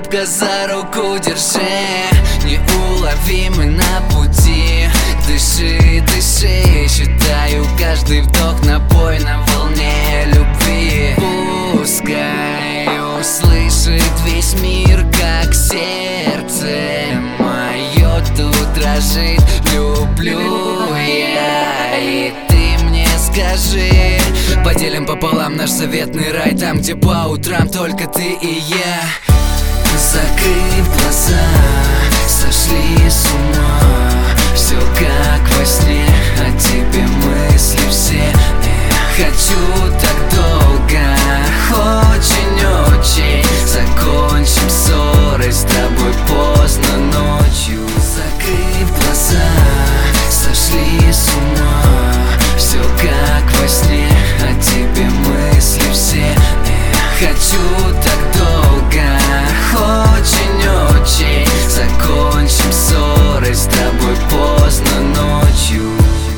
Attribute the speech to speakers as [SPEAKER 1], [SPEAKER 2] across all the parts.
[SPEAKER 1] крепко за руку держи. Неуловимы на пути. Дыши, дыши, считаю каждый вдох напой на волне любви. Пускай услышит весь мир, как сердце мое тут дрожит. Люблю я, и ты мне скажи. Поделим пополам наш заветный рай, там, где по утрам только ты и я. Закрыв глаза, сошли с ума. Все как во сне, о тебе мысли все. Хочу так долго, очень-очень. Закончим ссоры с тобой поздно ночью. Закрыв глаза, сошли с ума. Все как во сне, о тебе мысли все. Хочу так долго, очень-очень. Закончим ссоры с тобой поздно ночью.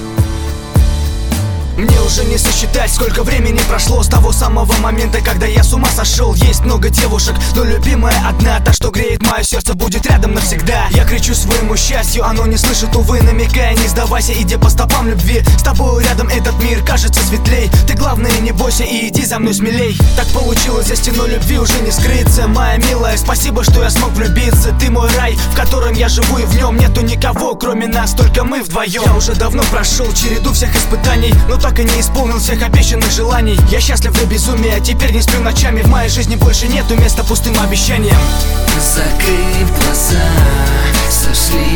[SPEAKER 2] Мне уже не сосчитать, сколько времени прошло с того самого момента, когда я с ума сошел. Есть много девушек, но любимая одна, та, что греет мое сердце, будет рядом навсегда. Я кричу своему счастью, оно не слышит, увы, намекая: не сдавайся, иди по стопам любви. С тобой рядом этот мир кажется светлей. Ты главное не бойся и иди за мной смелей. Так получилось, за стеной любви уже не скрыться. Моя милая, спасибо, что я смог влюбиться. Ты мой рай, в котором я живу, и в нем нету никого, кроме нас, только мы вдвоем. Я уже давно прошел череду всех испытаний, но так и не исполнил всех обещанных желаний. Я счастлив до безумия, теперь не сплю ночами. В моей жизни больше нету места пустым обещаниям.
[SPEAKER 1] Закрыв глаза, сошли